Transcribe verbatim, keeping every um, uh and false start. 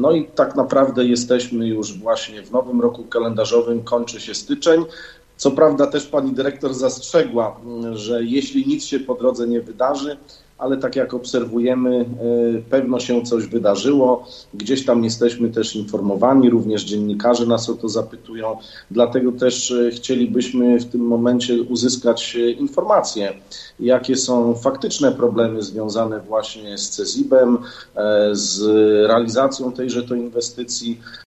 No i tak naprawdę jesteśmy już właśnie w nowym roku kalendarzowym, kończy się styczeń. Co prawda też pani dyrektor zastrzegła, że jeśli nic się po drodze nie wydarzy, ale tak jak obserwujemy, pewno się coś wydarzyło. Gdzieś tam jesteśmy też informowani, również dziennikarze nas o to zapytują, dlatego też chcielibyśmy w tym momencie uzyskać informacje, jakie są faktyczne problemy związane właśnie z C E Z I B-em, z realizacją tejże to inwestycji.